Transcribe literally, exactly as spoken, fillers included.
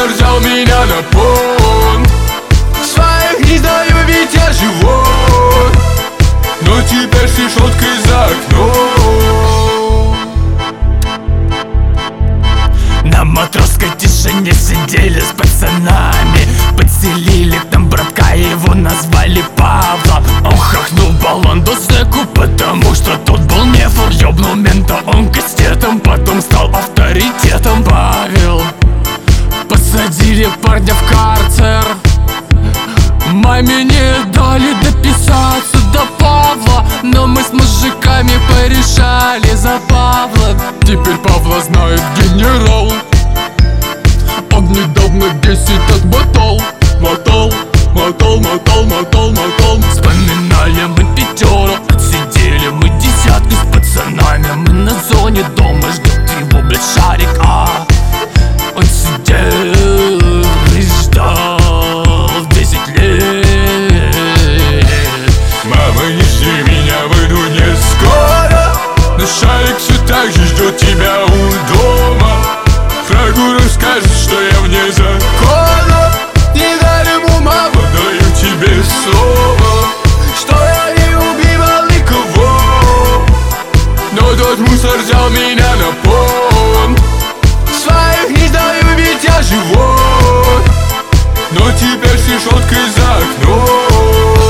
мусор взял меня на понт. Своих не сдаю, ведь я живой, но теперь с решеткой за окном. На матросской тишине сидели с пацанами, подселили к нам братка, его назвали Павла. Он хахнул баллон до зэку, потому что тот был нефор. Ёбнул мента он кастетом, потом стал авторитетом. Павел, посадили парня в карцер, маме не дали дописаться до Павла, но мы с мужиками порешали за Павла. Теперь Павла знает генерал. Он недавно десять отмотал. Мотал, мотал, мотал, мотал, мотал. Вспоминали мы пятерок, сидели мы десятки с пацанами. Мы на зоне дома, ждет его, блядь, шарик, а он сидел и ждал десять лет. Мама, не жди меня, выйду не скоро, но шарик все так же ждет тебя у дома. Прокурор скажет, что я вне закона. Не дай ему, мама, даю тебе слово, что я не убивал никого, но тот мусор взял меня на понт. Своих не сдаю, ведь я живой, но теперь с решеткой за окном.